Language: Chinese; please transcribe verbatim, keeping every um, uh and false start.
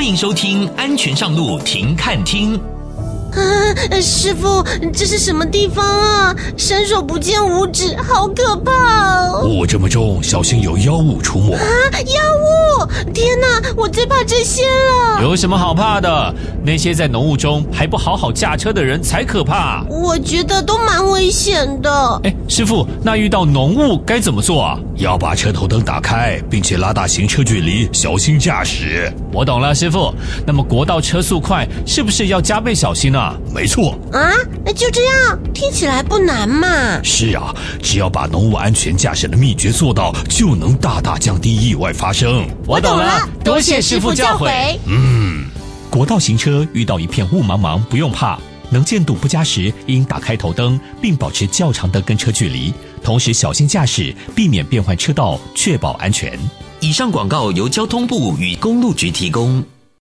欢迎收听《安全上路停看听》。 啊，师傅，这是什么地方啊？伸手不见五指，好可怕哦！ 雾这么重，小心有妖物出没。 啊，妖物！天哪，我最怕这些了。 有什么好怕的？那些在浓雾中还不好好驾车的人才可怕。 我觉得都蛮危险的。 哎，师傅，那遇到浓雾该怎么做啊？ 要把车头灯打开，并且拉大行车距离，小心驾驶。 我懂了，师傅。那么国道车速快，是不是要加倍小心呢？ 没错啊，那就这样，听起来不难嘛。 是啊，只要把浓雾安全驾驶的秘诀做到，就能大大降低意外发生。 我懂了，多谢师傅教诲。 嗯， 国道行车遇到一片雾茫茫，不用怕，能见度不佳时，应打开头灯，并保持较长的跟车距离，同时小心驾驶，避免变换车道，确保安全。 以上广告由交通部与公路局提供。